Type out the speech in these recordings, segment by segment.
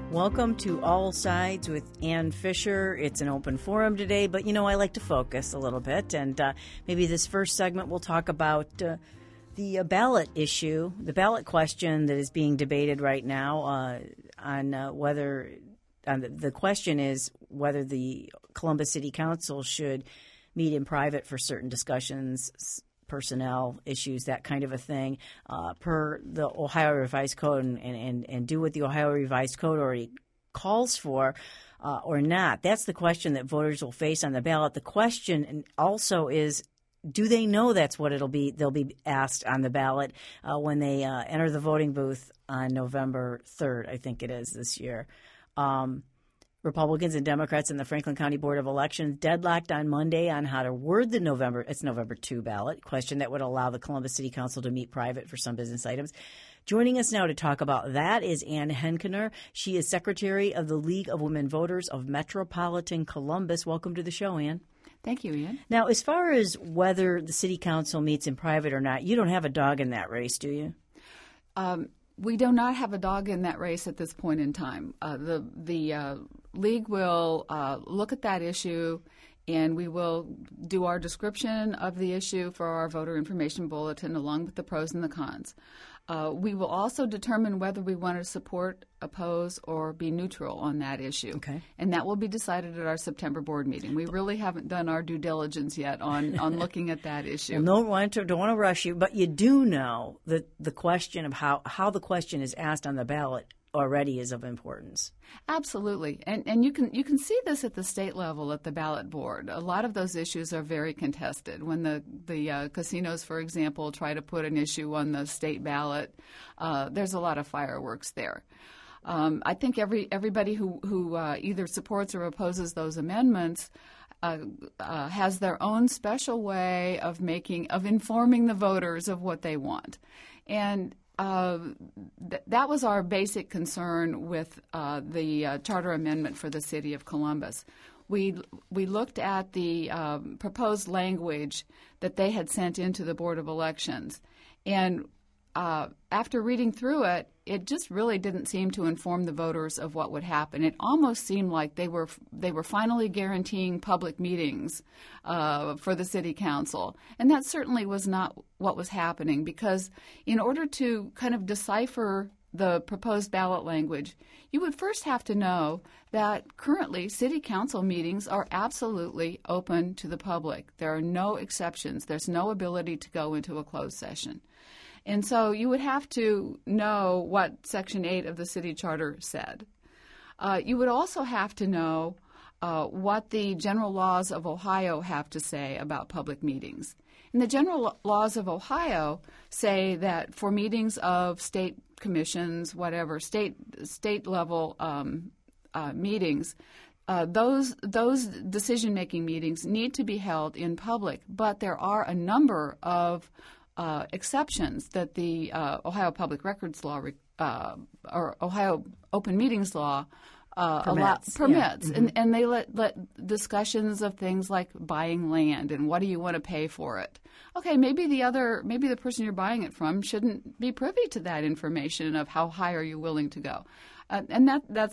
Welcome to All Sides with Ann Fisher. It's an open forum today, but I like to focus a little bit. And maybe this first segment we'll talk about the ballot issue, the ballot question that is being debated right now on whether the question is whether the Columbus City Council should meet in private for certain discussions, personnel issues, that kind of a thing, per the Ohio Revised Code, and do what the Ohio Revised Code already calls for or not. That's the question that voters will face on the ballot. The question also is, do they know that's what they'll be asked on the ballot when they enter the voting booth on November 3rd, I think it is this year. Republicans and Democrats in the Franklin County Board of Elections deadlocked on Monday on how to word the November 2 ballot question that would allow the Columbus City Council to meet private for some business items. Joining us now to talk about that is Ann Henkener. She is Secretary of the League of Women Voters of Metropolitan Columbus. Welcome to the show, Ann. Thank you, Ian. Now, as far as whether the City Council meets in private or not, you don't have a dog in that race, do you? We do not have a dog in that race at this point in time. The League will look at that issue, and we will do our description of the issue for our voter information bulletin along with the pros and the cons. We will also determine whether we want to support, oppose, or be neutral on that issue. Okay. And that will be decided at our September board meeting. We really haven't done our due diligence yet on looking at that issue. Well, don't want to rush you, but you do know that the question of how the question is asked on the ballot already is of importance. Absolutely. And you can see this at the state level at the ballot board. A lot of those issues are very contested. When the casinos, for example, try to put an issue on the state ballot, there's a lot of fireworks there. I think everybody who either supports or opposes those amendments has their own special way of informing the voters of what they want. And that was our basic concern with the charter amendment for the city of Columbus. We looked at the proposed language that they had sent into the Board of Elections, and after reading through it, it just really didn't seem to inform the voters of what would happen. It almost seemed like they were finally guaranteeing public meetings for the city council, and that certainly was not what was happening, because in order to kind of decipher the proposed ballot language, you would first have to know that currently city council meetings are absolutely open to the public. There are no exceptions. There's no ability to go into a closed session. And so you would have to know what Section 8 of the city charter said. You would also have to know what the general laws of Ohio have to say about public meetings. And the general laws of Ohio say that for meetings of state commissions, whatever, state level meetings, those decision-making meetings need to be held in public. But there are a number of exceptions that the Ohio Public Records Law or Ohio Open Meetings Law permits. Yeah. Mm-hmm. And they let discussions of things like buying land and what do you want to pay for it. Okay, maybe the person you're buying it from shouldn't be privy to that information of how high are you willing to go, and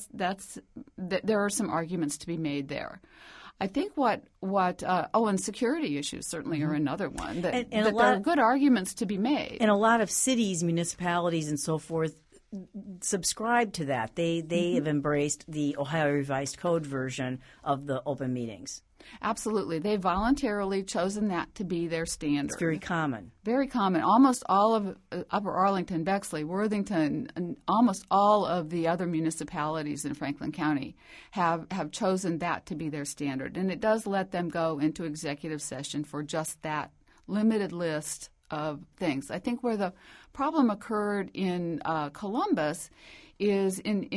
there are some arguments to be made there. I think and security issues certainly are another one. That there are good arguments to be made. And a lot of cities, municipalities, and so forth subscribe to that. They have embraced the Ohio Revised Code version of the open meetings. Absolutely. They've voluntarily chosen that to be their standard. It's very common. Very common. Almost all of Upper Arlington, Bexley, Worthington, and almost all of the other municipalities in Franklin County have chosen that to be their standard. And it does let them go into executive session for just that limited list of things. I think where the problem occurred in Columbus is in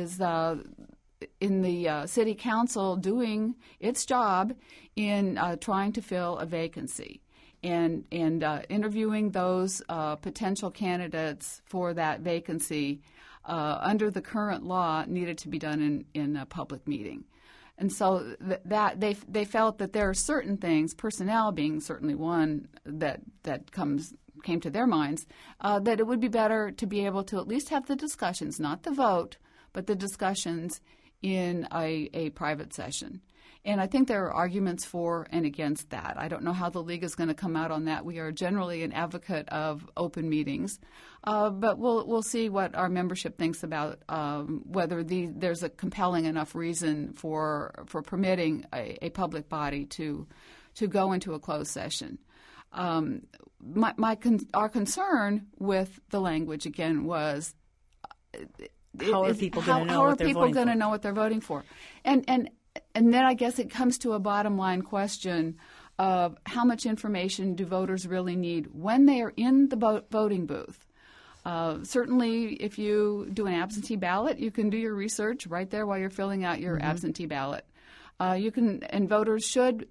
the city council doing its job in trying to fill a vacancy and interviewing those potential candidates for that vacancy under the current law needed to be done in a public meeting. And so that they felt that there are certain things, personnel being certainly one that came to their minds, that it would be better to be able to at least have the discussions, not the vote, but the discussions in a private session. And I think there are arguments for and against that. I don't know how the league is going to come out on that. We are generally an advocate of open meetings, but we'll see what our membership thinks about whether there's a compelling enough reason for permitting a public body to go into a closed session. Our concern with the language again was how are people going to know what they're voting for? And then I guess it comes to a bottom line question of how much information do voters really need when they are in the voting booth. Certainly, if you do an absentee ballot, you can do your research right there while you're filling out your absentee ballot. And voters should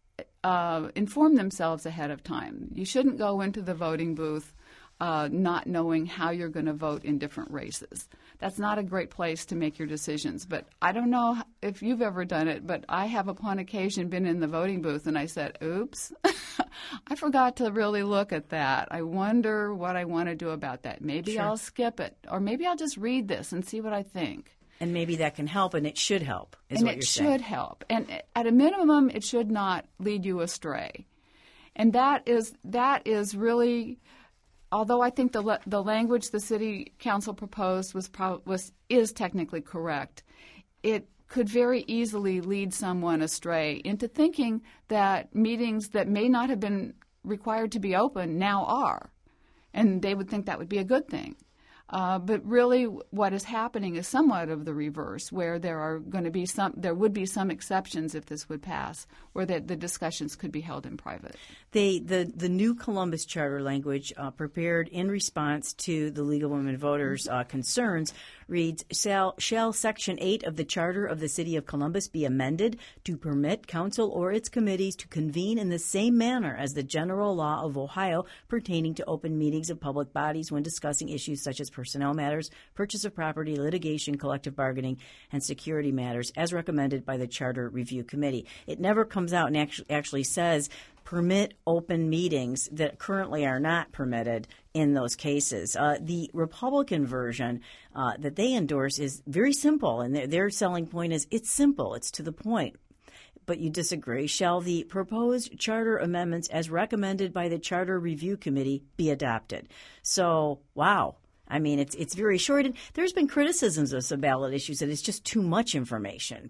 inform themselves ahead of time. You shouldn't go into the voting booth not knowing how you're going to vote in different races. That's not a great place to make your decisions. But I don't know if you've ever done it, but I have upon occasion been in the voting booth and I said, oops, I forgot to really look at that. I wonder what I want to do about that. Maybe I'll skip it, or maybe I'll just read this and see what I think. And maybe that can help, and it should help, is what you're saying. And it should help. And at a minimum, it should not lead you astray. And that is really... Although I think the language the city council proposed is technically correct, it could very easily lead someone astray into thinking that meetings that may not have been required to be open now are, and they would think that would be a good thing. But really, what is happening is somewhat of the reverse, where there would be some exceptions if this would pass, where the discussions could be held in private. The new Columbus Charter language prepared in response to the League of Women Voters' concerns reads, shall Section 8 of the Charter of the City of Columbus be amended to permit council or its committees to convene in the same manner as the general law of Ohio pertaining to open meetings of public bodies when discussing issues such as personnel matters, purchase of property, litigation, collective bargaining, and security matters, as recommended by the Charter Review Committee. It never comes out and actually says permit open meetings that currently are not permitted in those cases. The Republican version that they endorse is very simple, and their selling point is it's simple, it's to the point. But you disagree. Shall the proposed charter amendments as recommended by the Charter Review Committee be adopted? So, wow. I mean, it's very short. And there's been criticisms of some ballot issues that it's just too much information.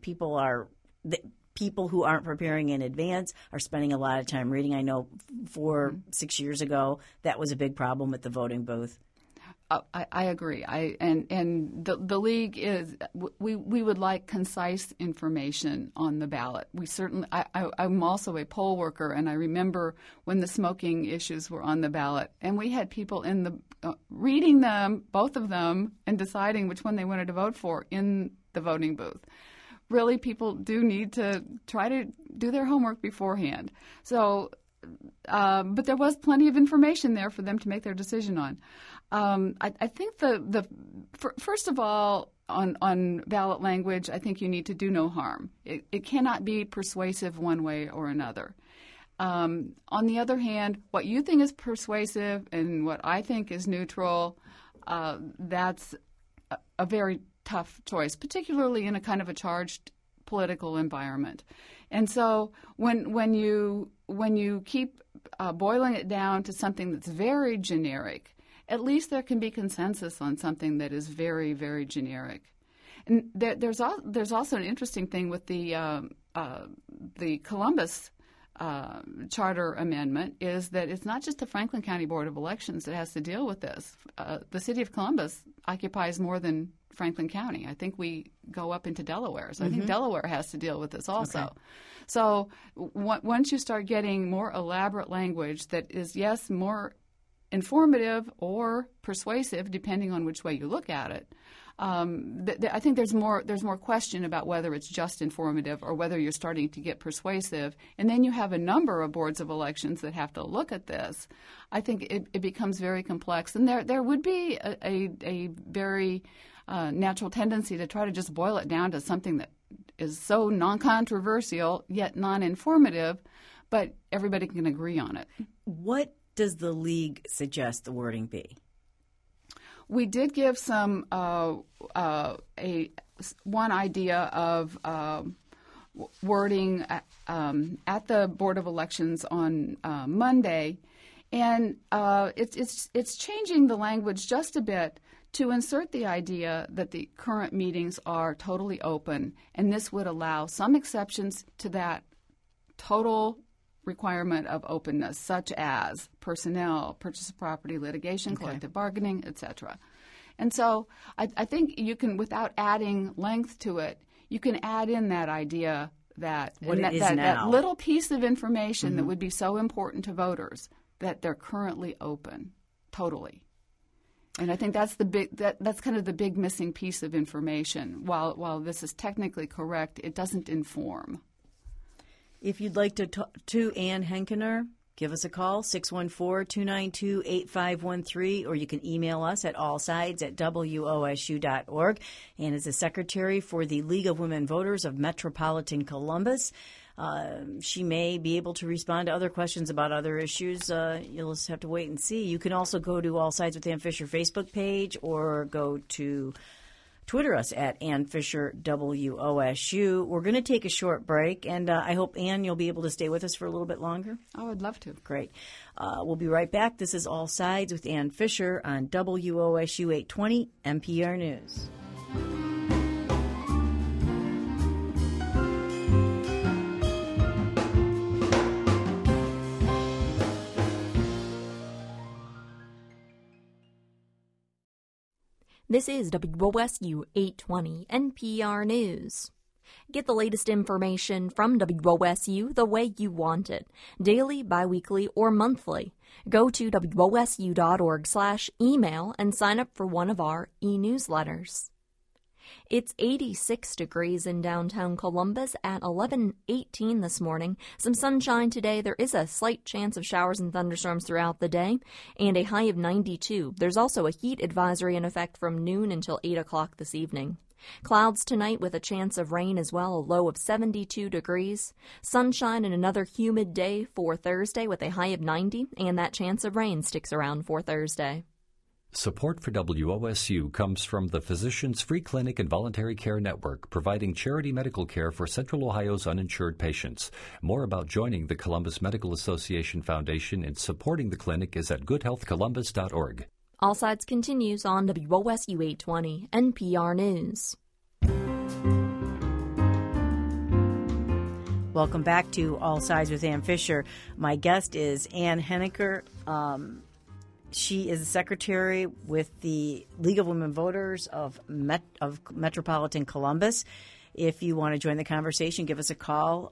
People who aren't preparing in advance are spending a lot of time reading. I know 6 years ago, that was a big problem with the voting booth. I agree. And the league is we would like concise information on the ballot. We certainly. I'm also a poll worker, and I remember when the smoking issues were on the ballot, and we had people in the reading them, both of them, and deciding which one they wanted to vote for in the voting booth. Really, people do need to try to do their homework beforehand. So, but there was plenty of information there for them to make their decision on. I think first of all, on ballot language, I think you need to do no harm. It cannot be persuasive one way or another. On the other hand, what you think is persuasive and what I think is neutral, that's a very tough choice, particularly in a kind of a charged political environment. And so when you keep boiling it down to something that's very generic, at least there can be consensus on something that is very, very generic. And there's also an interesting thing with the Columbus charter amendment is that it's not just the Franklin County Board of Elections that has to deal with this. The city of Columbus occupies more than Franklin County. I think we go up into Delaware. So I think Delaware has to deal with this also. Okay. So once you start getting more elaborate language that is, yes, more informative or persuasive, depending on which way you look at it, I think there's more question about whether it's just informative or whether you're starting to get persuasive. And then you have a number of boards of elections that have to look at this. I think it becomes very complex. And there would be a very natural tendency to try to just boil it down to something that is so non-controversial yet non-informative, but everybody can agree on it. What does the league suggest the wording be? We did give some one idea of wording at the Board of Elections on Monday, and it's changing the language just a bit to insert the idea that the current meetings are totally open, and this would allow some exceptions to that total requirement of openness, such as personnel, purchase of property, litigation, collective bargaining, etc. And so I think you can, without adding length to it, you can add in that idea that that little piece of information that would be so important to voters, that they're currently open, totally. And I think that's that's kind of the big missing piece of information. While this is technically correct, it doesn't inform. If you'd like to talk to Ann Henkener, give us a call, 614-292-8513, or you can email us at allsides@wosu.org. Ann is the secretary for the League of Women Voters of Metropolitan Columbus. She may be able to respond to other questions about other issues. You'll just have to wait and see. You can also go to All Sides with Ann Fisher Facebook page, or go to Twitter us at Ann Fisher WOSU. We're going to take a short break, and I hope, Ann, you'll be able to stay with us for a little bit longer. Oh, I'd love to. Great. We'll be right back. This is All Sides with Ann Fisher on WOSU 820 NPR News. This is WOSU 820 NPR News. Get the latest information from WOSU the way you want it, daily, biweekly, or monthly. Go to WOSU.org/email and sign up for one of our e-newsletters. It's 86 degrees in downtown Columbus at 11:18 this morning. Some sunshine today. There is a slight chance of showers and thunderstorms throughout the day, and a high of 92. There's also a heat advisory in effect from noon until 8 o'clock this evening. Clouds tonight with a chance of rain as well, a low of 72 degrees. Sunshine and another humid day for Thursday with a high of 90, and that chance of rain sticks around for Thursday. Support for WOSU comes from the Physicians Free Clinic and Voluntary Care Network, providing charity medical care for Central Ohio's uninsured patients. More about joining the Columbus Medical Association Foundation and supporting the clinic is at goodhealthcolumbus.org. All Sides continues on WOSU 820 NPR News. Welcome back to All Sides with Ann Fisher. My guest is Ann Henkener. She is the secretary with the League of Women Voters of Metropolitan Columbus. If you want to join the conversation, give us a call,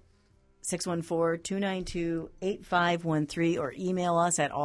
614-292-8513, or email us at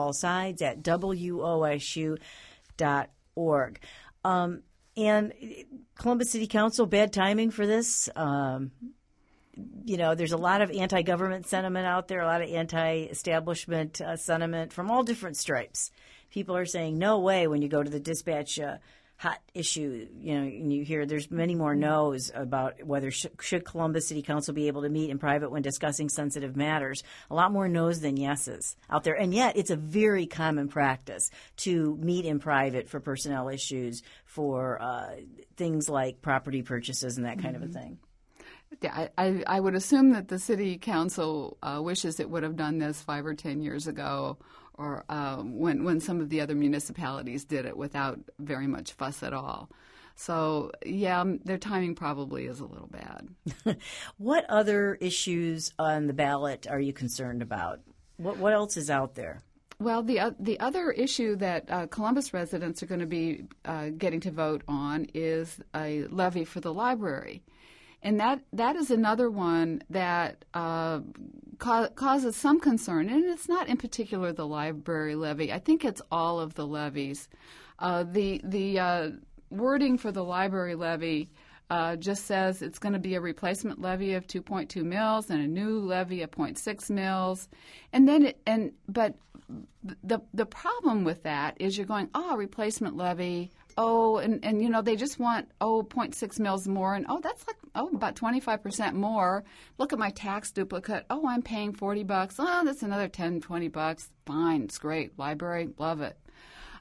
allsides@wosu.org. And Columbus City Council, bad timing for this. There's a lot of anti-government sentiment out there, a lot of anti-establishment sentiment from all different stripes. People are saying, no way, when you go to the dispatch hot issue, and you hear there's many more no's about whether should Columbus City Council be able to meet in private when discussing sensitive matters. A lot more no's than yeses out there. And yet it's a very common practice to meet in private for personnel issues, for things like property purchases and that kind of a thing. Yeah, I would assume that the city council wishes it would have done this 5 or 10 years ago, or when some of the other municipalities did it without very much fuss at all. So, yeah, their timing probably is a little bad. What other issues on the ballot are you concerned about? What else is out there? Well, the other issue that Columbus residents are going to be getting to vote on is a levy for the library. And that is another one that causes some concern, and it's not in particular the library levy. I think it's all of the levies. The wording for the library levy just says it's going to be a replacement levy of 2.2 mills and a new levy of 0.6 mills, but the problem with that is you're going, replacement levy. And they just want 0.6 mills more, and that's like about 25% more. Look at my tax duplicate. I'm paying $40. That's another $10, $20. Fine, it's great. Library, love it.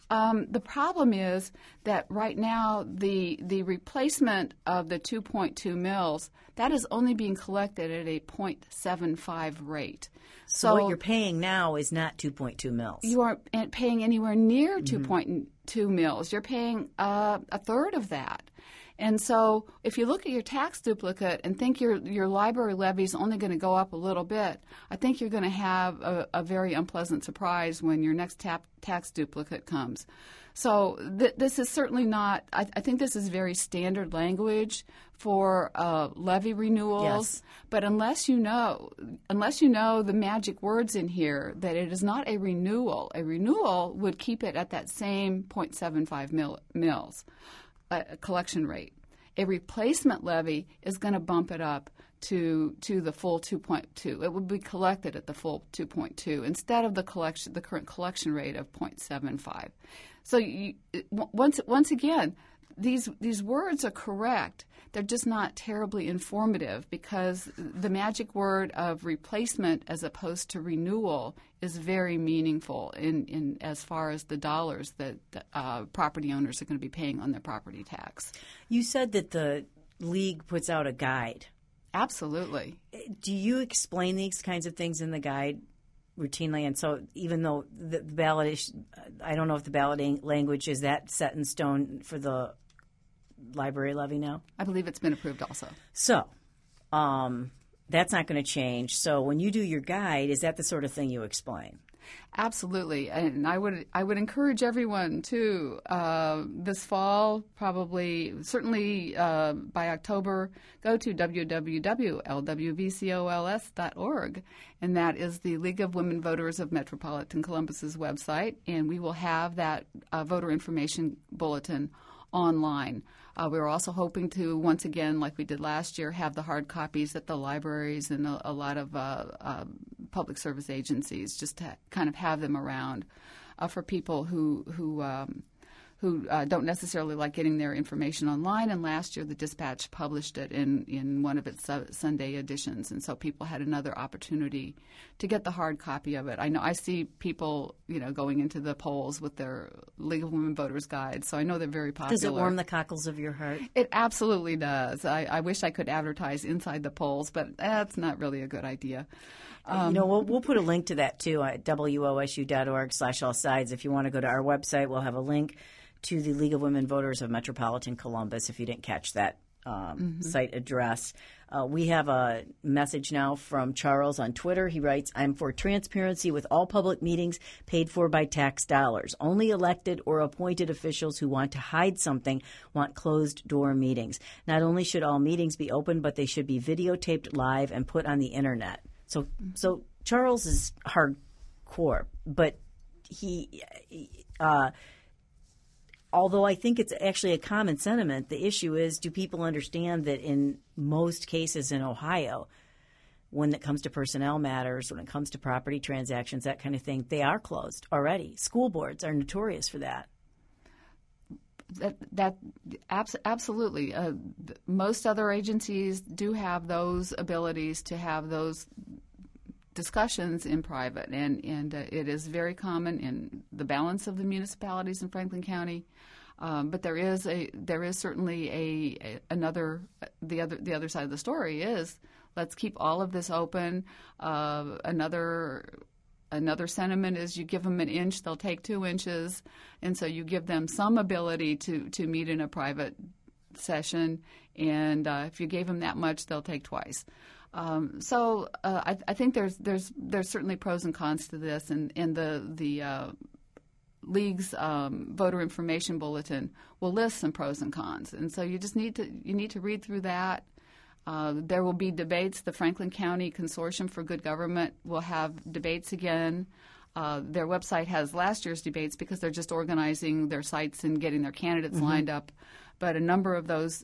The problem is that right now the replacement of the 2.2 mils, that is only being collected at a 0.75 rate. So what you're paying now is not 2.2 mils. You aren't paying anywhere near 2.2 mils. You're paying a third of that. And so if you look at your tax duplicate and think your library levy is only going to go up a little bit, I think you're going to have a very unpleasant surprise when your next tax duplicate comes. So this is certainly not – I think this is very standard language for levy renewals. Yes. But unless you know the magic words in here that it is not a renewal would keep it at that same 0.75 mils. Collection rate. A replacement levy is going to bump it up to the full 2.2. It would be collected at the full 2.2 instead of the current collection rate of 0.75. So once again, these words are correct. They're just not terribly informative because the magic word of replacement as opposed to renewal is very meaningful in as far as the dollars that property owners are going to be paying on their property tax. You said that the league puts out a guide. Absolutely. Do you explain these kinds of things in the guide routinely? And so even though the ballot I don't know if the balloting language is that set in stone for the library levy now? I believe it's been approved also. So that's not going to change. So when you do your guide, is that the sort of thing you explain? Absolutely, and I would encourage everyone to this fall, certainly by October, go to www.lwvcols.org, and that is the League of Women Voters of Metropolitan Columbus's website, and we will have that voter information bulletin online. We're also hoping to, once again, like we did last year, have the hard copies at the libraries and a lot of public service agencies, just to kind of have them around for people who don't necessarily like getting their information online. And last year, the Dispatch published it in one of its Sunday editions, and so people had another opportunity to get the hard copy of it. I know I see people, going into the polls with their League of Women Voters Guide, so I know they're very popular. Does it warm the cockles of your heart? It absolutely does. I wish I could advertise inside the polls, but that's not really a good idea. We'll put a link to that, too, at wosu.org/allsides. If you want to go to our website, we'll have a link to the League of Women Voters of Metropolitan Columbus if you didn't catch that site address. We have a message now from Charles on Twitter. He writes, I'm for transparency with all public meetings paid for by tax dollars. Only elected or appointed officials who want to hide something want closed-door meetings. Not only should all meetings be open, but they should be videotaped live and put on the Internet. So Charles is hardcore, but he although I think it's actually a common sentiment, the issue is, do people understand that in most cases in Ohio, when it comes to personnel matters, when it comes to property transactions, that kind of thing, they are closed already. School boards are notorious for that. Absolutely. Most other agencies do have those abilities to have those discussions in private, and it is very common in the balance of the municipalities in Franklin County. But there is certainly the other side of the story is, let's keep all of this open. Another sentiment is, you give them an inch, they'll take 2 inches, and so you give them some ability to meet in a private session, and if you gave them that much, they'll take twice. So I think there's certainly pros and cons to this, and the League's voter information bulletin will list some pros and cons, and so you need to read through that. There will be debates. The Franklin County Consortium for Good Government will have debates again. Their website has last year's debates because they're just organizing their sites and getting their candidates lined up. But a number of those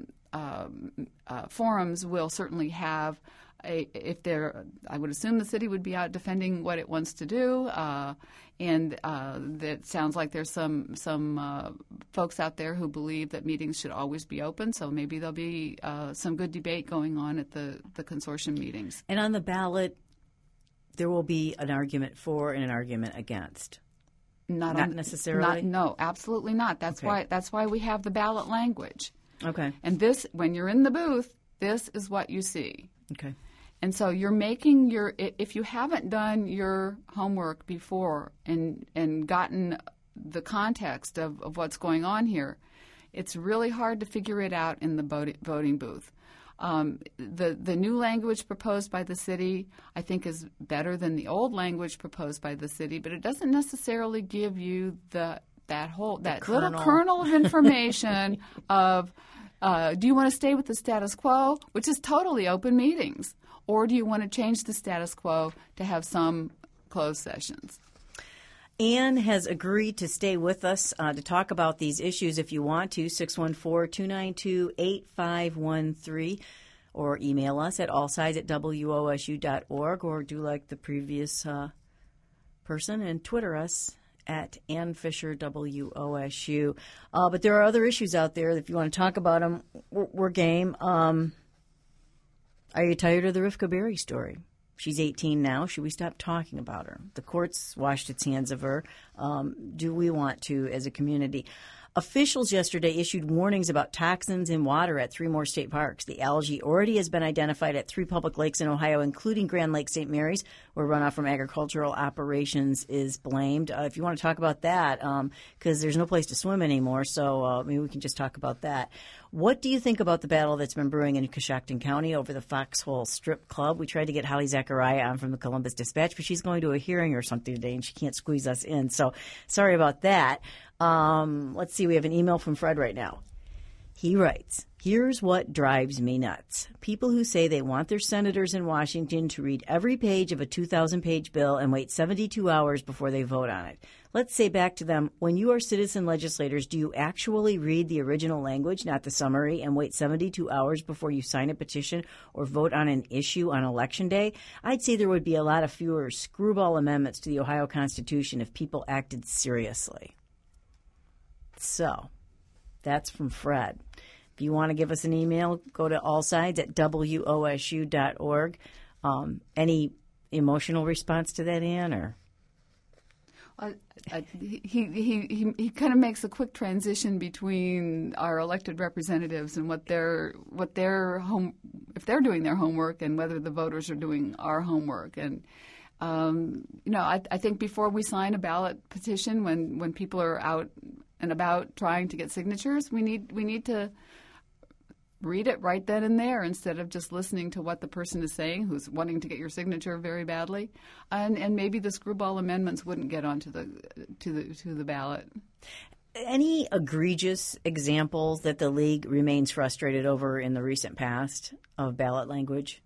forums will certainly have I would assume the city would be out defending what it wants to do, and that sounds like there's some folks out there who believe that meetings should always be open. So maybe there'll be some good debate going on at the consortium meetings. And on the ballot, there will be an argument for and an argument against. Not necessarily? No, absolutely not. That's why we have the ballot language. Okay. And this, when you're in the booth, this is what you see. Okay. And so you're making if you haven't done your homework before and gotten the context of what's going on here, it's really hard to figure it out in the voting booth. The new language proposed by the city, I think, is better than the old language proposed by the city, but it doesn't necessarily give you that little kernel of information of do you want to stay with the status quo, which is totally open meetings, or do you want to change the status quo to have some closed sessions? Anne has agreed to stay with us to talk about these issues if you want to, 614-292-8513, or email us at allsides@wosu.org, or do like the previous person and Twitter us at Ann Fisher WOSU. But there are other issues out there. If you want to talk about them, we're game. Are you tired of the Rivka Berry story? She's 18 now. Should we stop talking about her? The courts washed its hands of her. Do we want to as a community? Officials yesterday issued warnings about toxins in water at 3 more state parks. The algae already has been identified at 3 public lakes in Ohio, including Grand Lake St. Mary's, where runoff from agricultural operations is blamed. If you want to talk about that, because there's no place to swim anymore, so maybe we can just talk about that. What do you think about the battle that's been brewing in Coshocton County over the Foxhole Strip Club? We tried to get Holly Zachariah on from the Columbus Dispatch, but she's going to a hearing or something today, and she can't squeeze us in. So sorry about that. Let's see. We have an email from Fred right now. He writes, "Here's what drives me nuts. People who say they want their senators in Washington to read every page of a 2,000-page bill and wait 72 hours before they vote on it. Let's say back to them, when you are citizen legislators, do you actually read the original language, not the summary, and wait 72 hours before you sign a petition or vote on an issue on Election Day? I'd say there would be a lot of fewer screwball amendments to the Ohio Constitution if people acted seriously." So, that's from Fred. If you want to give us an email, go to allsides@wosu.org. Any emotional response to that, Ann, or? He kind of makes a quick transition between our elected representatives and if they're doing their homework and whether the voters are doing our homework. And I think before we sign a ballot petition, when people are out and about trying to get signatures, we need to read it right then and there instead of just listening to what the person is saying who's wanting to get your signature very badly. And maybe the screwball amendments wouldn't get onto the ballot. Any egregious examples that the league remains frustrated over in the recent past of ballot language?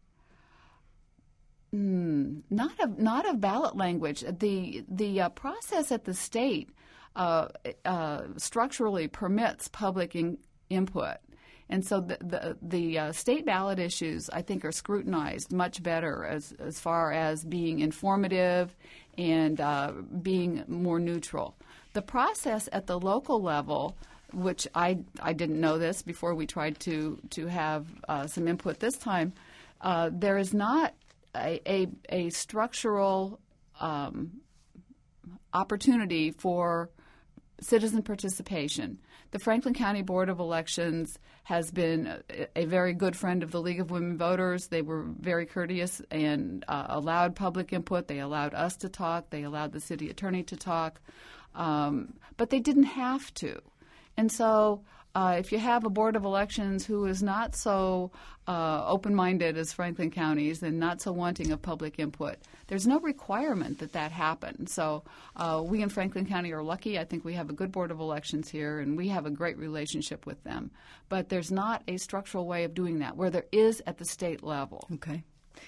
Not of ballot language. The process at the state structurally permits public input. And so the state ballot issues, I think, are scrutinized much better as far as being informative and being more neutral. The process at the local level, which I didn't know this before we tried to have some input this time, there is not a structural opportunity for citizen participation. The Franklin County Board of Elections has been a very good friend of the League of Women Voters. They were very courteous and allowed public input. They allowed us to talk. They allowed the city attorney to talk. But they didn't have to. And so if you have a Board of Elections who is not so open-minded as Franklin County's and not so wanting of public input, there's no requirement that happen. So we in Franklin County are lucky. I think we have a good Board of Elections here, and we have a great relationship with them. But there's not a structural way of doing that where there is at the state level. Okay.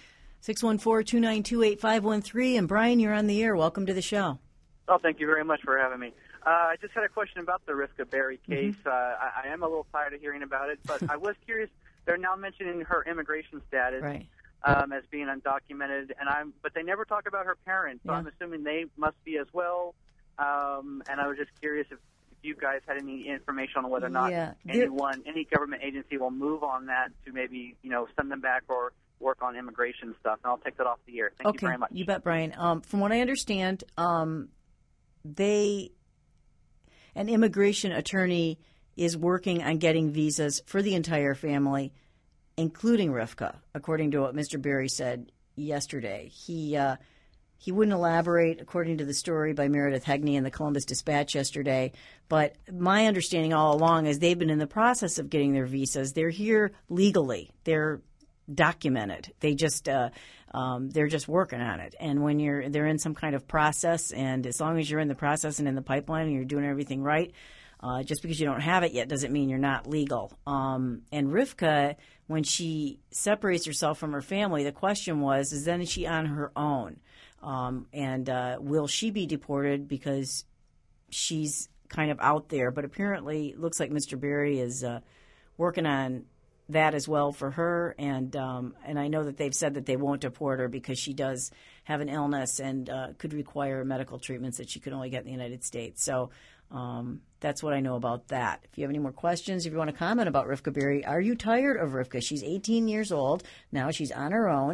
614-292-8513. And Brian, you're on the air. Welcome to the show. Oh, thank you very much for having me. I just had a question about the Rivka Berry case. I am a little tired of hearing about it, but I was curious. They're now mentioning her immigration status as being undocumented, but they never talk about her parents, so I'm assuming they must be as well. And I was just curious if you guys had any information on whether or not any government agency will move on that to maybe send them back or work on immigration stuff. And I'll take that off the air. Thank you very much. You bet, Brian. From what I understand, an immigration attorney is working on getting visas for the entire family, including Rivka, according to what Mr. Berry said yesterday. He wouldn't elaborate, according to the story by Meredith Hegney in the Columbus Dispatch yesterday. But my understanding all along is they've been in the process of getting their visas. They're here legally. They're documented. They're just working on it. And when they're in some kind of process, and as long as you're in the process and in the pipeline and you're doing everything right, just because you don't have it yet doesn't mean you're not legal. And Rivka, when she separates herself from her family, the question was, is then she on her own? And will she be deported because she's kind of out there? But apparently it looks like Mr. Berry is working on that as well for her. And I know that they've said that they won't deport her because she does have an illness and could require medical treatments that she could only get in the United States. So that's what I know about that. If you have any more questions, if you want to comment about Rivka Berry, are you tired of Rivka? She's 18 years old. Now she's on her own.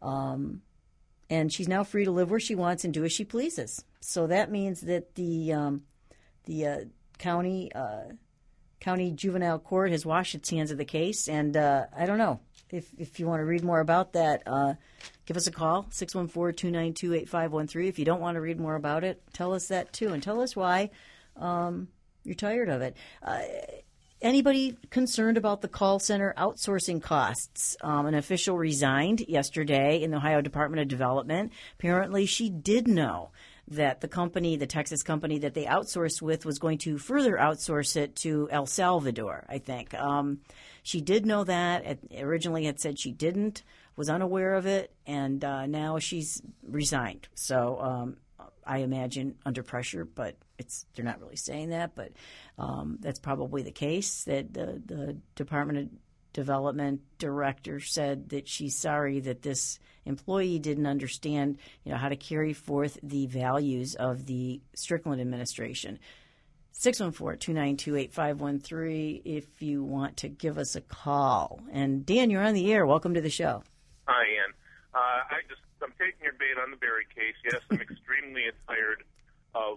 And she's now free to live where she wants and do as she pleases. So that means that the county juvenile court has washed its hands of the case. And I don't know. If you want to read more about that, give us a call, 614-292-8513. If you don't want to read more about it, tell us that too. And tell us why you're tired of it. Anybody concerned about the call center outsourcing costs? An official resigned yesterday in the Ohio Department of Development. Apparently, she did know that the Texas company that they outsourced with, was going to further outsource it to El Salvador, I think. She did know that. Originally had said she didn't, was unaware of it, and now she's resigned. So I imagine under pressure, but they're not really saying that, but that's probably the case, that the Department of Development director said that she's sorry that this employee didn't understand, how to carry forth the values of the Strickland administration. 614-292-8513 if you want to give us a call. And Dan, you're on the air. Welcome to the show. Hi, Ann. I'm taking your bait on the Berry case. Yes, I'm extremely tired of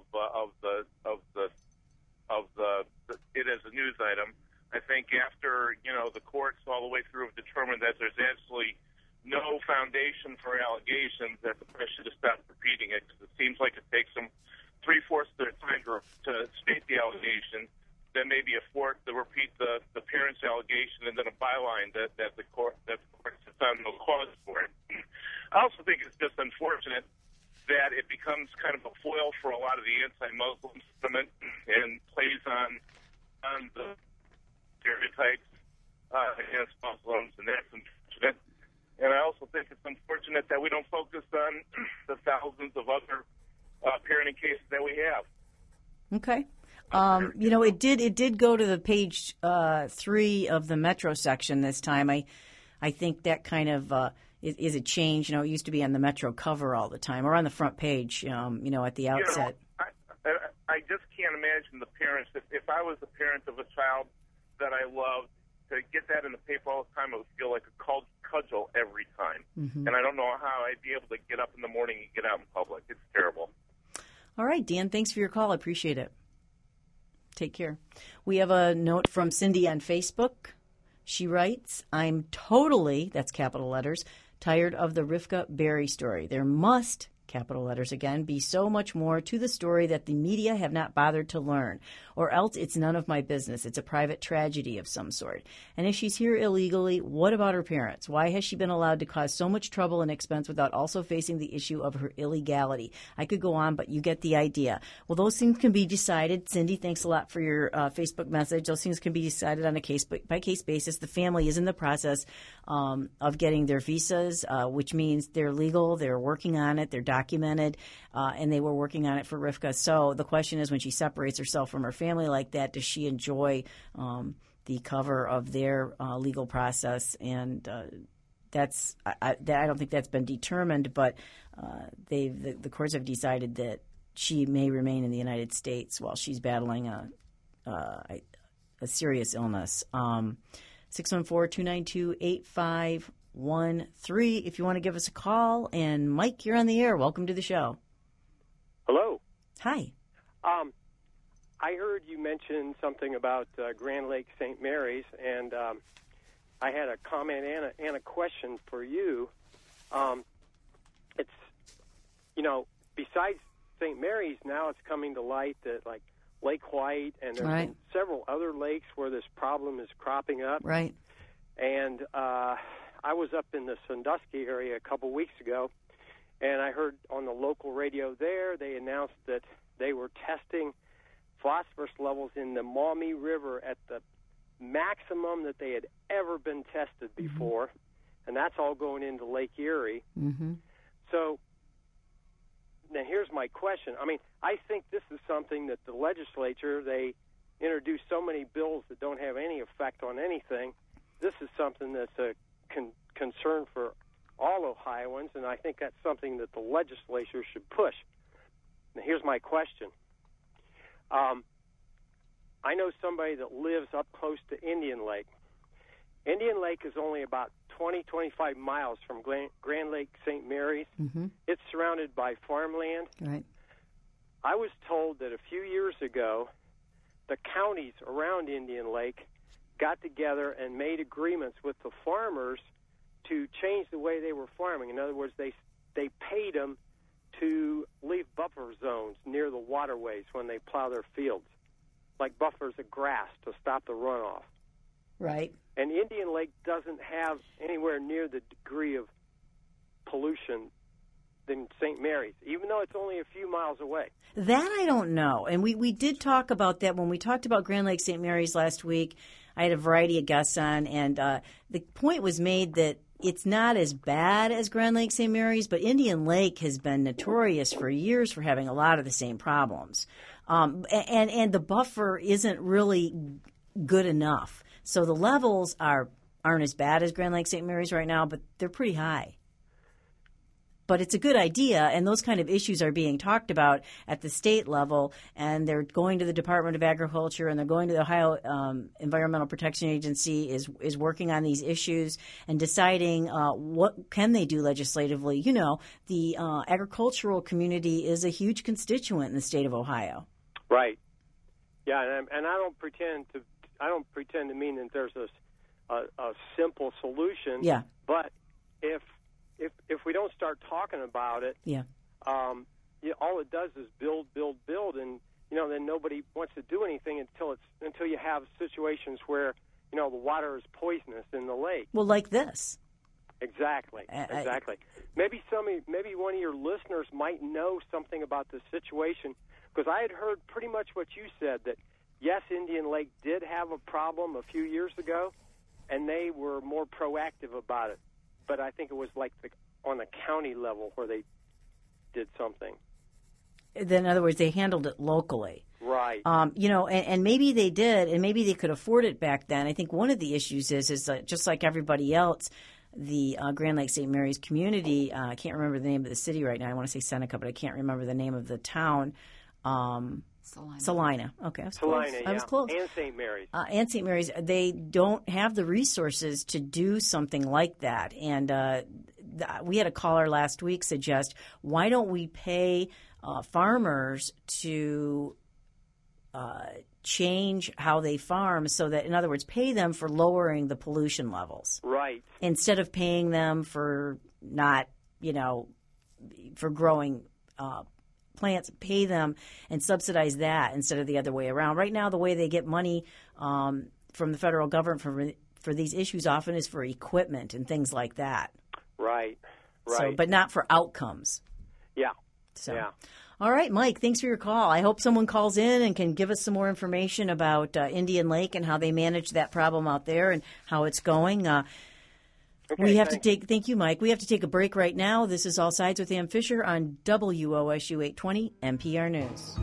it as a news item. I think after the courts all the way through have determined that there's absolutely no foundation for allegations, that the press should have stopped repeating it, because it seems like it takes them 3/4 of their time to state the allegation, then maybe a fourth to repeat the parent's allegation, and then a byline that the court has found no cause for it. I also think it's just unfortunate that it becomes kind of a foil for a lot of the anti-Muslim sentiment and plays on the stereotypes against Muslims, and that's unfortunate. And I also think it's unfortunate that we don't focus on the thousands of other parenting cases that we have. Okay. It did go to the page 3 of the Metro section this time. I think that kind of is a change. It used to be on the Metro cover all the time, or on the front page, at the outset. I just can't imagine the parents. If I was a parent of a child that I loved, to get that in the paper all the time, it would feel like a cudgel every time. Mm-hmm. And I don't know how I'd be able to get up in the morning and get out in public. It's terrible. All right, Dan, thanks for your call. I appreciate it. Take care. We have a note from Cindy on Facebook. She writes, I'm totally, that's capital letters, tired of the Rivka Berry story. There must, capital letters again, be so much more to the story that the media have not bothered to learn, or else it's none of my business. It's a private tragedy of some sort. And if she's here illegally, what about her parents? Why has she been allowed to cause so much trouble and expense without also facing the issue of her illegality? I could go on, but you get the idea. Well, those things can be decided. Cindy, thanks a lot for your Facebook message. Those things can be decided on a case-by-case basis. The family is in the process of getting their visas, which means they're legal, they're working on it, they're documented, and they were working on it for Rivka. So the question is, when she separates herself from her family like that, does she enjoy the cover of their legal process? And I don't think that's been determined, but the courts have decided that she may remain in the United States while she's battling a serious illness. 614-292-8513 if you want to give us a call. And Mike, you're on the air. Welcome to the show. Hello. Hi. I heard you mention something about Grand Lake St. Mary's, and I had a comment and a question for you. It's, besides St. Mary's, now it's coming to light that, like, Lake White, and there's been several other lakes where this problem is cropping up. Right. And I was up in the Sandusky area a couple weeks ago, and I heard on the local radio there, they announced that they were testing phosphorus levels in the Maumee River at the maximum that they had ever been tested before, and that's all going into Lake Erie. Mm-hmm. So now here's my question. I mean, I think this is something that the legislature, they introduce so many bills that don't have any effect on anything. This is something that's a concern for all Ohioans, and I think that's something that the legislature should push. Now, here's my question. I know somebody that lives up close to Indian Lake. Indian Lake is only about 25 miles from Grand Lake St. Mary's. Mm-hmm. It's surrounded by farmland. Right. I was told that a few years ago, the counties around Indian Lake got together and made agreements with the farmers to change the way they were farming. In other words, they paid them to leave buffer zones near the waterways when they plow their fields, like buffers of grass to stop the runoff. Right. And Indian Lake doesn't have anywhere near the degree of pollution than St. Mary's, even though it's only a few miles away. That I don't know. And we did talk about that when we talked about Grand Lake St. Mary's last week. I had a variety of guests on, and the point was made that it's not as bad as Grand Lake St. Mary's, but Indian Lake has been notorious for years for having a lot of the same problems. And the buffer isn't really good enough. So the levels aren't as bad as Grand Lake St. Mary's right now, but they're pretty high. But it's a good idea, and those kind of issues are being talked about at the state level, and they're going to the Department of Agriculture, and they're going to the Ohio Environmental Protection Agency is working on these issues and deciding what can they do legislatively. You know, the agricultural community is a huge constituent in the state of Ohio. Right. Yeah, and I don't pretend to mean that there's a simple solution. Yeah. But if we don't start talking about it, all it does is build, and then nobody wants to do anything until you have situations where the water is poisonous in the lake. Well, like this. Exactly. Maybe one of your listeners might know something about this situation, because I had heard pretty much what you said, that yes, Indian Lake did have a problem a few years ago, and they were more proactive about it. But I think it was like on the county level where they did something. In other words, they handled it locally. Right. And maybe they did, and maybe they could afford it back then. I think one of the issues is that just like everybody else, the Grand Lake St. Mary's community, I can't remember the name of the city right now. I want to say Seneca, but I can't remember the name of the town. Salina. Okay, I was close. Salina, I was close. And St. Mary's. And St. Mary's, they don't have the resources to do something like that. And we had a caller last week suggest, why don't we pay farmers to change how they farm so that, in other words, pay them for lowering the pollution levels. Right. Instead of paying them for not, for growing plants, pay them and subsidize that instead of the other way around. Right now, the way they get money from the federal government for these issues often is for equipment and things like that. Right. So, but not for outcomes. Yeah. So. Yeah. All right, Mike, thanks for your call. I hope someone calls in and can give us some more information about Indian Lake and how they manage that problem out there and how it's going. Okay, thank you, Mike. We have to take a break right now. This is All Sides with Ann Fisher on WOSU 820 NPR News.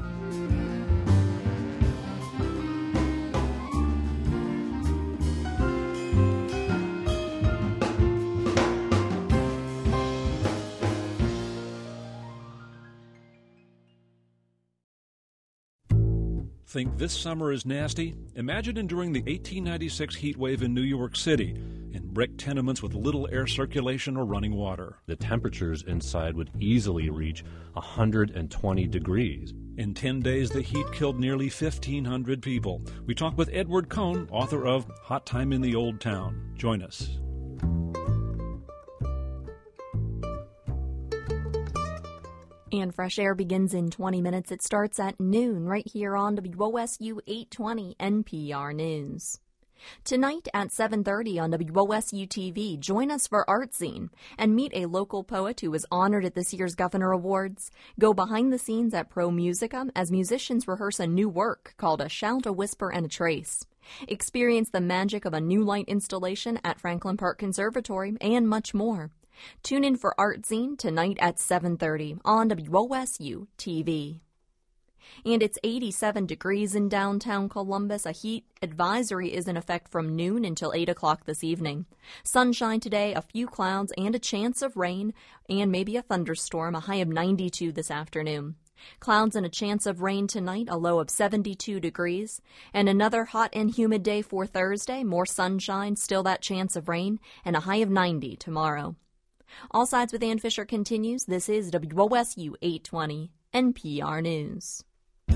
Think this summer is nasty? Imagine enduring the 1896 heat wave in New York City in brick tenements with little air circulation or running water. The temperatures inside would easily reach 120 degrees. In 10 days, the heat killed nearly 1,500 people. We talk with Edward Cohn, author of Hot Time in the Old Town. Join us. And Fresh Air begins in 20 minutes. It starts at noon right here on WOSU 820 NPR News. Tonight at 7:30 on WOSU TV, join us for Art Scene and meet a local poet who was honored at this year's Governor Awards. Go behind the scenes at Pro Musica as musicians rehearse a new work called A Shout, a Whisper, and a Trace. Experience the magic of a new light installation at Franklin Park Conservatory and much more. Tune in for Art Scene tonight at 7:30 on WOSU TV. And it's 87 degrees in downtown Columbus. A heat advisory is in effect from noon until 8 o'clock this evening. Sunshine today, a few clouds, and a chance of rain, and maybe a thunderstorm, a high of 92 this afternoon. Clouds and a chance of rain tonight, a low of 72 degrees. And another hot and humid day for Thursday, more sunshine, still that chance of rain, and a high of 90 tomorrow. All Sides with Ann Fisher continues. This is WOSU 820 NPR News.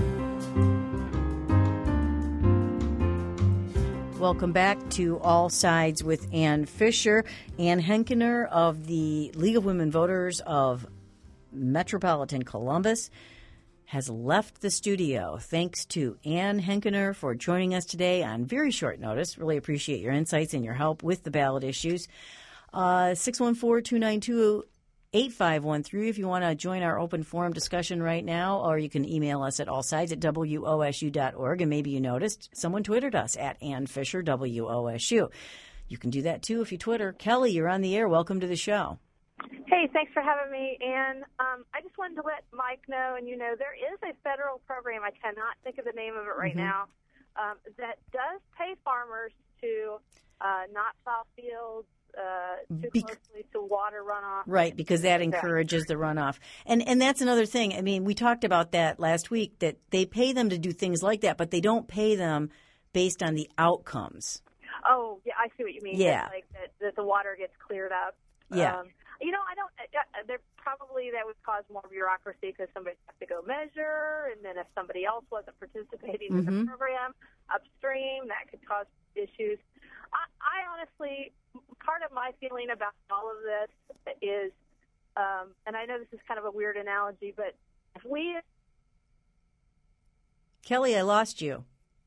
Welcome back to All Sides with Ann Fisher. Ann Henkener of the League of Women Voters of Metropolitan Columbus has left the studio. Thanks to Ann Henkener for joining us today on very short notice. Really appreciate your insights and your help with the ballot issues. 614-292-8513 if you want to join our open forum discussion right now, or you can email us at allsides@wosu.org. And maybe you noticed someone Twittered us at Ann Fisher WOSU. You can do that too if you Twitter. Kelly, you're on the air. Welcome to the show. Hey, thanks for having me. And I just wanted to let Mike know, and there is a federal program, I cannot think of the name of it right now, that does pay farmers to not plow fields too closely to water runoff. Right, because that encourages the runoff. And that's another thing. I mean, we talked about that last week, that they pay them to do things like that, but they don't pay them based on the outcomes. Oh, yeah, I see what you mean. Yeah. That the water gets cleared up. Yeah. I don't. There probably that would cause more bureaucracy because somebody has to go measure, and then if somebody else wasn't participating in the program upstream, that could cause issues. I honestly, part of my feeling about all of this is, and I know this is kind of a weird analogy, but if we... Kelly, I lost you.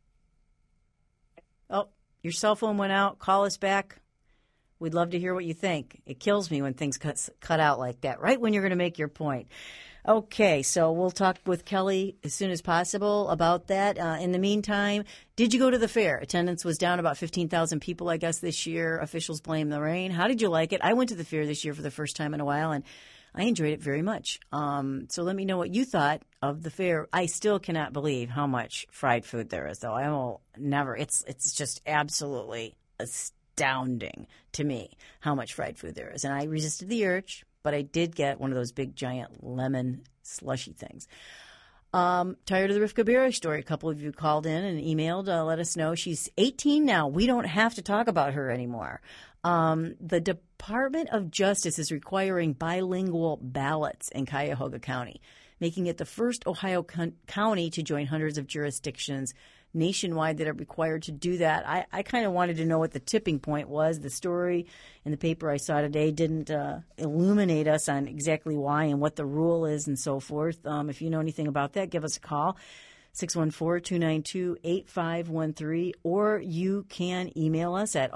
Oh, your cell phone went out. Call us back. We'd love to hear what you think. It kills me when things cut out like that, right when you're going to make your point. Okay, so we'll talk with Kelly as soon as possible about that. In the meantime, did you go to the fair? Attendance was down about 15,000 people, I guess, this year. Officials blame the rain. How did you like it? I went to the fair this year for the first time in a while, and I enjoyed it very much. So let me know what you thought of the fair. I still cannot believe how much fried food there is, though. I will never. It's just absolutely astounding to me how much fried food there is. And I resisted the urge, but I did get one of those big, giant lemon slushy things. Tired of the Rivka Barish story. A couple of you called in and emailed, let us know. She's 18 now. We don't have to talk about her anymore. The Department of Justice is requiring bilingual ballots in Cuyahoga County, making it the first Ohio county to join hundreds of jurisdictions nationwide that are required to do that. I kind of wanted to know what the tipping point was. The story in the paper I saw today didn't illuminate us on exactly why and what the rule is and so forth. If you know anything about that, give us a call, 614-292-8513, or you can email us at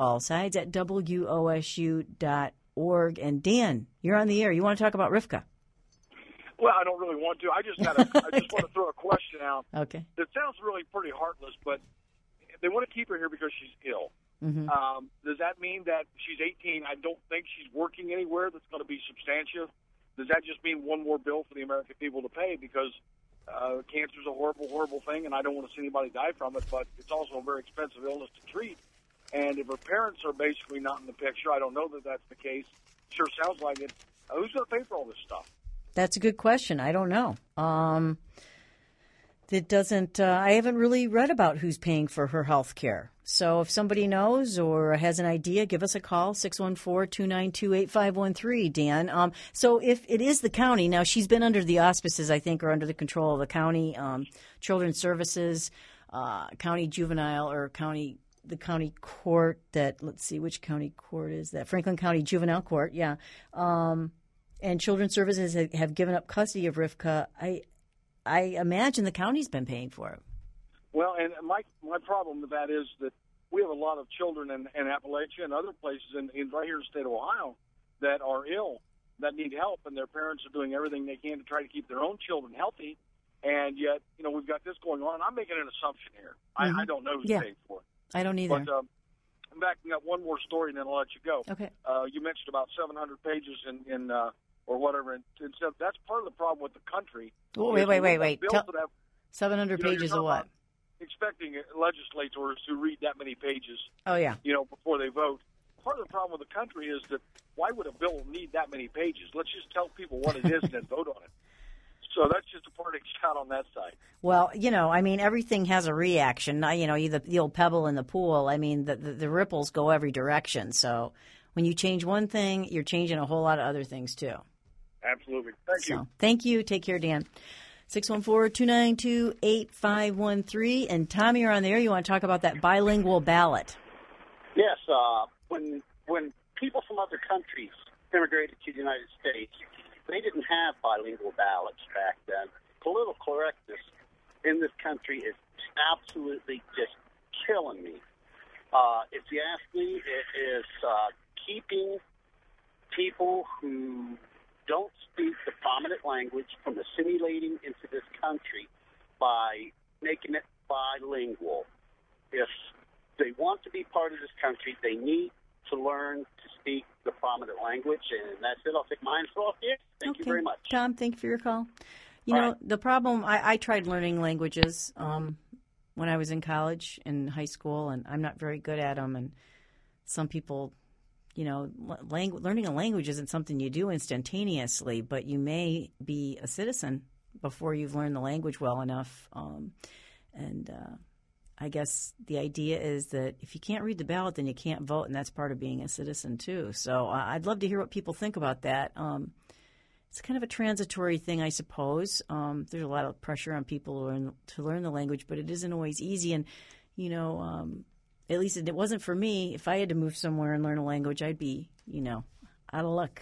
allsides@wosu.org. And Dan, you're on the air. You want to talk about Rivka? Well, I don't really want to. I just want to throw a question out. Okay. It sounds really pretty heartless, but they want to keep her here because she's ill. Mm-hmm. Does that mean that she's 18? I don't think she's working anywhere that's going to be substantive. Does that just mean one more bill for the American people to pay? Because cancer is a horrible, horrible thing, and I don't want to see anybody die from it, but it's also a very expensive illness to treat. And if her parents are basically not in the picture, I don't know that that's the case. Sure sounds like it. Who's going to pay for all this stuff? That's a good question. I don't know. It doesn't. I haven't really read about who's paying for her health care. So if somebody knows or has an idea, give us a call, 614-292-8513, Dan. So if it is the county, now she's been under the auspices, I think, or under the control of the county, Children's Services, county juvenile or the county court that, let's see, which county court is that? Franklin County Juvenile Court, yeah. And Children's Services have given up custody of Rivka. I imagine the county's been paying for it. Well, and my problem with that is that we have a lot of children in Appalachia and other places in right here in the state of Ohio that are ill, that need help, and their parents are doing everything they can to try to keep their own children healthy. And yet, we've got this going on. I'm making an assumption here. Mm-hmm. I don't know who's paying for it. I don't either. But I'm backing up one more story, and then I'll let you go. Okay. You mentioned about 700 pages in or whatever, and so that's part of the problem with the country. Oh, wait. 700 pages of what? Expecting legislators to read that many pages. Oh, yeah. Before they vote. Part of the problem with the country is that why would a bill need that many pages? Let's just tell people what it is and then vote on it. So that's just a parting shot on that side. Well, everything has a reaction. The old pebble in the pool. The ripples go every direction. So when you change one thing, you're changing a whole lot of other things too. Absolutely. Thank you. Thank you. Take care, Dan. 614-292-8513. And Tommy, you're on the air. You want to talk about that bilingual ballot? Yes. When people from other countries immigrated to the United States, they didn't have bilingual ballots back then. Political correctness in this country is absolutely just killing me. If you ask me, it is keeping people who don't speak the prominent language from assimilating into this country by making it bilingual. If they want to be part of this country, they need to learn to speak the prominent language, and that's it. I'll take mine off here. Thank you very much. Tom, thank you for your call. The problem, I tried learning languages when I was in college and high school, and I'm not very good at them. And some people, learning a language isn't something you do instantaneously, but you may be a citizen before you've learned the language well enough. I guess the idea is that if you can't read the ballot, then you can't vote, and that's part of being a citizen too. So I'd love to hear what people think about that. It's kind of a transitory thing, I suppose. There's a lot of pressure on people to learn the language, but it isn't always easy. And, at least it wasn't for me. If I had to move somewhere and learn a language, I'd be, out of luck.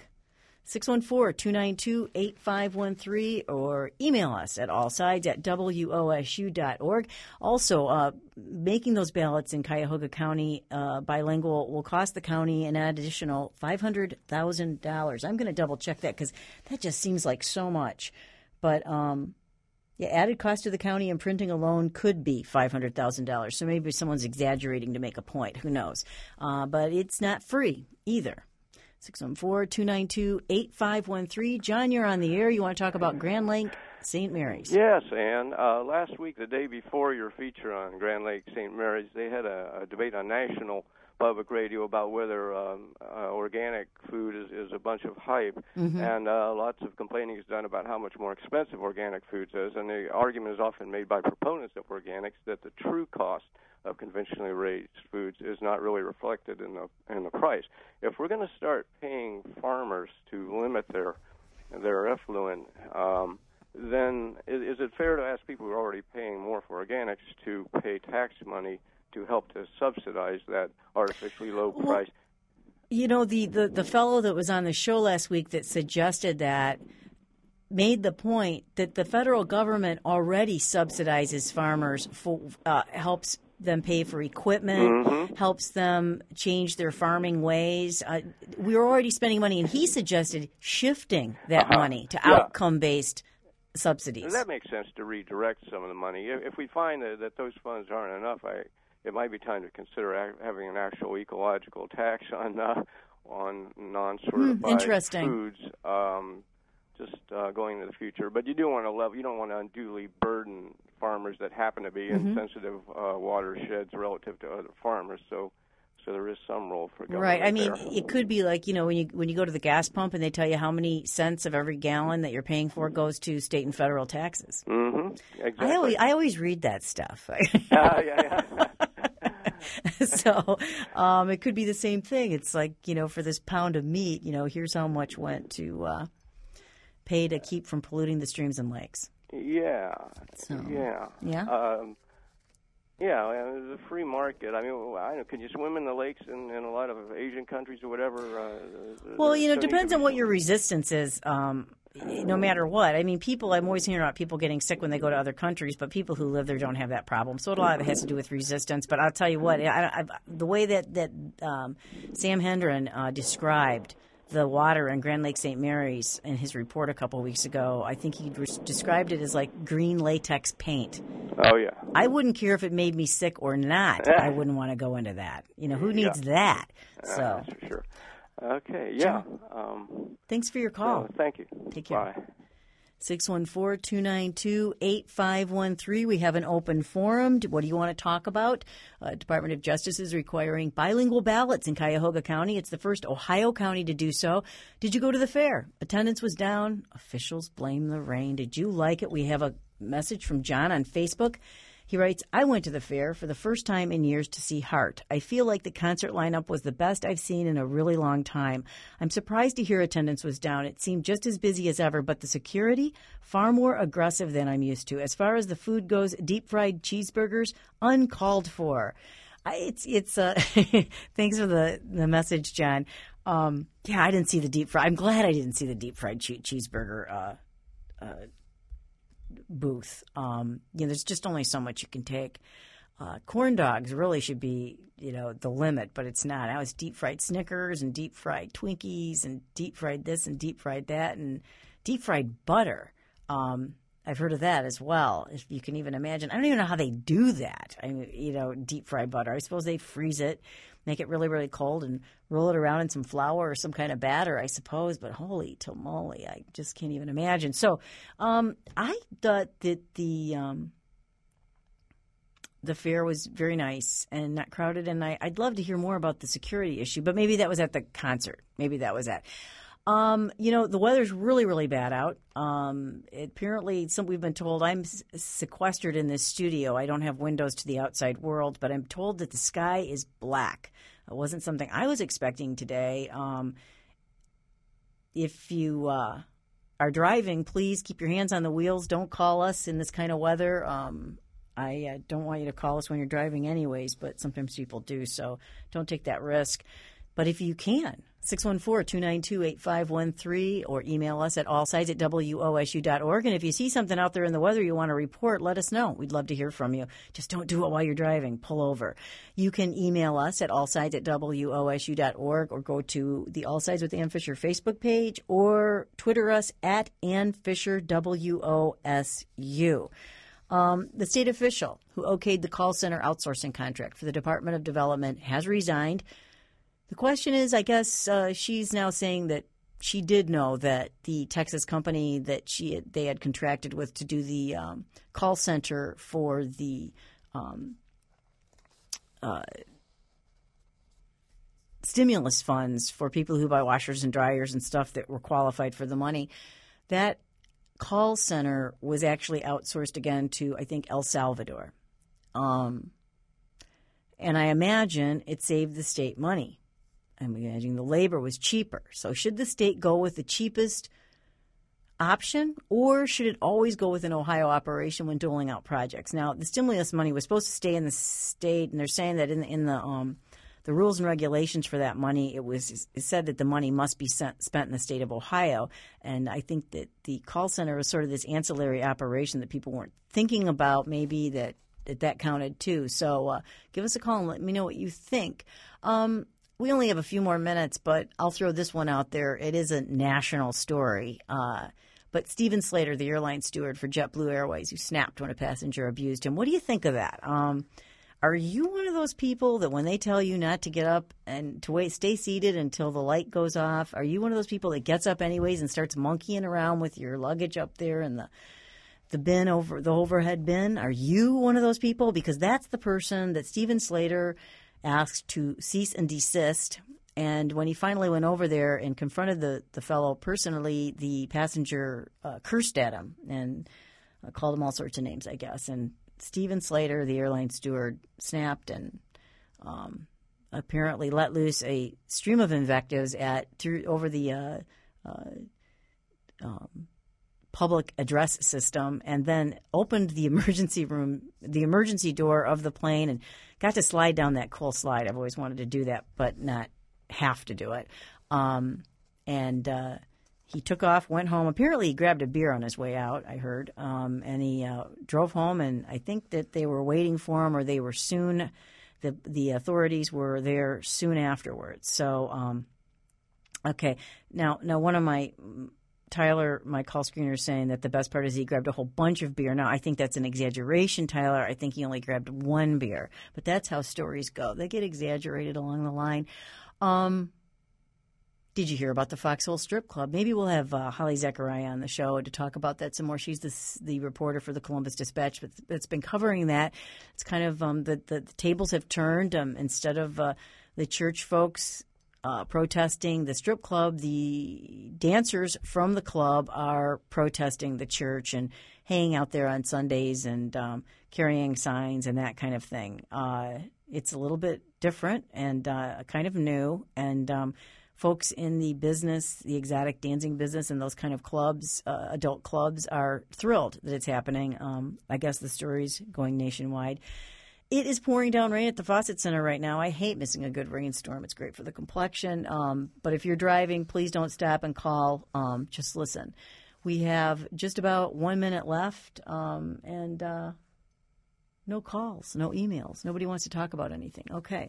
614-292-8513 or email us at allsides@wosu.org. Also, making those ballots in Cuyahoga County bilingual will cost the county an additional $500,000. I'm going to double check that because that just seems like so much. But added cost to the county and printing alone could be $500,000. So maybe someone's exaggerating to make a point. Who knows? But it's not free either. 614-292-8513. John, you're on the air. You want to talk about Grand Lake St. Mary's? Yes, Ann. Last week, the day before your feature on Grand Lake St. Mary's, they had a debate on national public radio about whether organic food is a bunch of hype. Mm-hmm. And lots of complaining is done about how much more expensive organic foods is. And the argument is often made by proponents of organics that the true cost of conventionally raised foods is not really reflected in the price. If we're going to start paying farmers to limit their effluent, then is it fair to ask people who are already paying more for organics to pay tax money to help to subsidize that artificially low price? The fellow that was on the show last week that suggested that made the point that the federal government already subsidizes farmers, helps them pay for equipment, mm-hmm. helps them change their farming ways. We're already spending money, and he suggested shifting that money to outcome-based subsidies. And that makes sense to redirect some of the money. If we find that those funds aren't enough, it might be time to consider having an actual ecological tax on non-certified foods. Going into the future, but you don't want to unduly burden farmers that happen to be in mm-hmm. sensitive watersheds relative to other farmers. So there is some role for government. Right. I mean, it could be like when you go to the gas pump and they tell you how many cents of every gallon that you're paying for goes to state and federal taxes. Mm-hmm. Exactly. I always read that stuff. Yeah. So it could be the same thing. It's like, for this pound of meat, here's how much went to pay to keep from polluting the streams and lakes. Yeah. So, yeah. Yeah? Yeah, there's a free market. I mean, I know, can you swim in the lakes in a lot of Asian countries or whatever? Well, it depends on what your resistance is, no matter what. I mean, I'm always hearing about people getting sick when they go to other countries, but people who live there don't have that problem. So a lot of it has to do with resistance. But I'll tell you what, the way that Sam Hendren described the water in Grand Lake St. Mary's in his report a couple of weeks ago, I think he described it as like green latex paint. Oh, yeah. I wouldn't care if it made me sick or not. I wouldn't want to go into that. Who needs that? So that's for sure. Okay, yeah. Thanks for your call. Thank you. Take care. Bye. 614-292-8513. We have an open forum. What do you want to talk about? Department of Justice is requiring bilingual ballots in Cuyahoga County. It's the first Ohio county to do so. Did you go to the fair? Attendance was down. Officials blame the rain. Did you like it? We have a message from John on Facebook. He writes, I went to the fair for the first time in years to see Heart. I feel like the concert lineup was the best I've seen in a really long time. I'm surprised to hear attendance was down. It seemed just as busy as ever, but the security, far more aggressive than I'm used to. As far as the food goes, deep-fried cheeseburgers, uncalled for. It's thanks for the message, John. I didn't see the deep-fried. I'm glad I didn't see the deep-fried cheeseburger booth. There's just only so much you can take. Corn dogs really should be, the limit, but it's not. Now it's deep-fried Snickers and deep-fried Twinkies and deep-fried this and deep-fried that and deep-fried butter. I've heard of that as well, if you can even imagine. I don't even know how they do that, deep-fried butter. I suppose they freeze it, make it really, really cold, and roll it around in some flour or some kind of batter, I suppose. But holy tamale, I just can't even imagine. So I thought that the fair was very nice and not crowded, and I'd love to hear more about the security issue, but maybe that was at the concert. Maybe that was that. The weather's really, really bad out. Apparently, we've been told I'm sequestered in this studio. I don't have windows to the outside world, but I'm told that the sky is black. It wasn't something I was expecting today. If you are driving, please keep your hands on the wheels. Don't call us in this kind of weather. I don't want you to call us when you're driving anyways, but sometimes people do, so don't take that risk. But if you can, 614-292-8513, or email us at allsides@wosu.org. And if you see something out there in the weather you want to report, let us know. We'd love to hear from you. Just don't do it while you're driving. Pull over. You can email us at allsides@wosu.org, or go to the All Sides with Ann Fisher Facebook page, or Twitter us at Ann Fisher WOSU. The state official who okayed the call center outsourcing contract for the Department of Development has resigned. The question is, I guess she's now saying that she did know that the Texas company that they had contracted with to do the call center for the stimulus funds for people who buy washers and dryers and stuff that were qualified for the money, that call center was actually outsourced again to, I think, El Salvador. And I imagine it saved the state money. I'm imagining the labor was cheaper. So should the state go with the cheapest option, or should it always go with an Ohio operation when doling out projects? Now, the stimulus money was supposed to stay in the state, and they're saying that in the rules and regulations for that money, it said that the money must be spent in the state of Ohio. And I think that the call center was sort of this ancillary operation that people weren't thinking about, maybe that counted too. So give us a call and let me know what you think. We only have a few more minutes, but I'll throw this one out there. It is a national story. But Steven Slater, the airline steward for JetBlue Airways, who snapped when a passenger abused him. What do you think of that? Are you one of those people that when they tell you not to get up and to stay seated until the light goes off, are you one of those people that gets up anyways and starts monkeying around with your luggage up there in the bin, over the overhead bin? Are you one of those people? Because that's the person that Steven Slater asked to cease and desist. And when he finally went over there and confronted the fellow personally, the passenger cursed at him and called him all sorts of names, I guess. And Steven Slater, the airline steward, snapped and apparently let loose a stream of invectives over the public address system, and then opened the emergency door of the plane, and got to slide down that cool slide. I've always wanted to do that, but not have to do it. He took off, went home. Apparently, he grabbed a beer on his way out, I heard, and he drove home. And I think that they were waiting for him, or they were soon. The authorities were there soon afterwards. So, okay, now one of Tyler, my call screener, is saying that the best part is he grabbed a whole bunch of beer. Now, I think that's an exaggeration, Tyler. I think he only grabbed one beer. But that's how stories go. They get exaggerated along the line. Did you hear about the Foxhole Strip Club? Maybe we'll have Holly Zechariah on the show to talk about that some more. She's the reporter for the Columbus Dispatch that's been covering that. It's kind of the tables have turned. Instead of the church folks protesting the strip club, the dancers from the club are protesting the church and hanging out there on Sundays and carrying signs and that kind of thing. It's a little bit different and kind of new, and folks in the business, the exotic dancing business and those kind of clubs, adult clubs, are thrilled that it's happening. I guess the story's going nationwide. It is pouring down rain at the Fawcett Center right now. I hate missing a good rainstorm. It's great for the complexion. But if you're driving, please don't stop and call. Just listen. We have just about 1 minute left, and no calls, no emails. Nobody wants to talk about anything. Okay.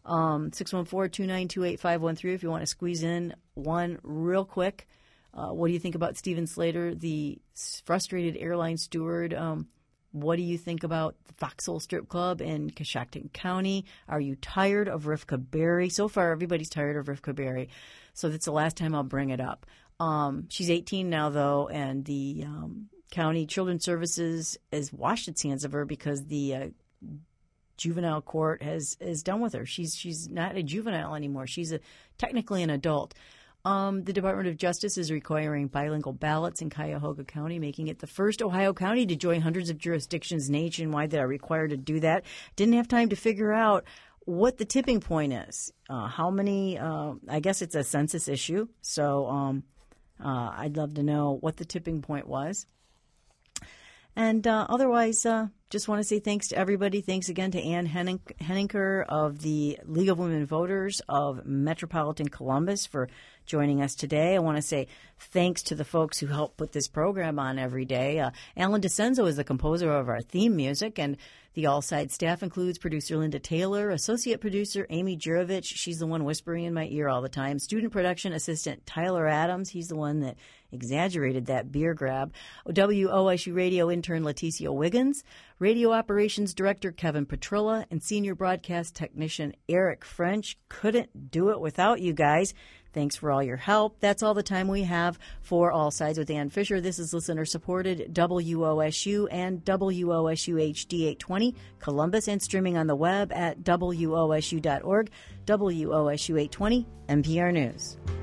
614-292-8513 if you want to squeeze in one real quick. What do you think about Steven Slater, the frustrated airline steward? What do you think about the Foxhole Strip Club in Coshocton County? Are you tired of Rivka Berry? So far, everybody's tired of Rivka Berry, so that's the last time I'll bring it up. She's 18 now, though, and the County Children's Services has washed its hands of her because the juvenile court is done with her. She's not a juvenile anymore. She's technically an adult. The Department of Justice is requiring bilingual ballots in Cuyahoga County, making it the first Ohio county to join hundreds of jurisdictions nationwide that are required to do that. Didn't have time to figure out what the tipping point is. How many? I guess it's a census issue. So I'd love to know what the tipping point was. And otherwise, just want to say thanks to everybody. Thanks again to Ann Henninger of the League of Women Voters of Metropolitan Columbus for joining us today. I want to say thanks to the folks who help put this program on every day. Alan DeCenzo is the composer of our theme music, and the All Sides staff includes producer Linda Taylor, associate producer Amy Jurovich. She's the one whispering in my ear all the time. Student production assistant Tyler Adams. He's the one that exaggerated that beer grab. WOSU radio intern Leticia Wiggins. Radio operations director Kevin Petrilla, and senior broadcast technician Eric French. Couldn't do it without you guys. Thanks for all your help. That's all the time we have for All Sides with Ann Fisher. This is listener-supported WOSU and WOSU HD 820 Columbus, and streaming on the web at WOSU.org. WOSU 820 NPR News.